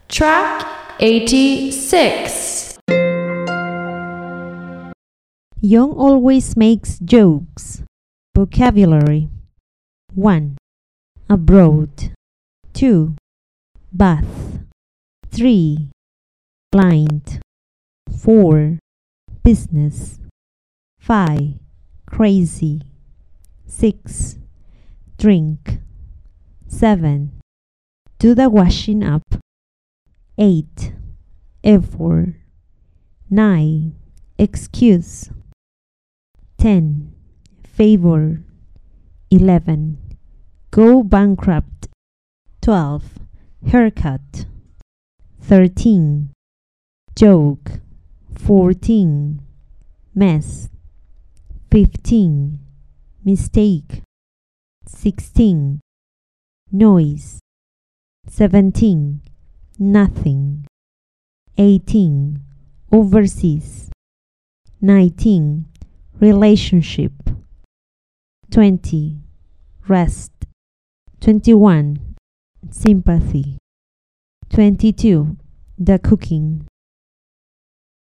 Track 86. Young always makes jokes. Vocabulary. 1. Abroad. 2. Bath. 3. Blind. 4. Business. 5. Crazy. 6. Drink. 7. Do the washing up. 8. Effort. 9. Excuse. 10. Favor. 11. Go bankrupt. 12. Haircut. 13. Joke. 14. Mess. 15. Mistake. 16. Noise. 17. Nothing. 18. Overseas. 19. Relationship. 20. Rest. 21. Sympathy. 22. The cooking.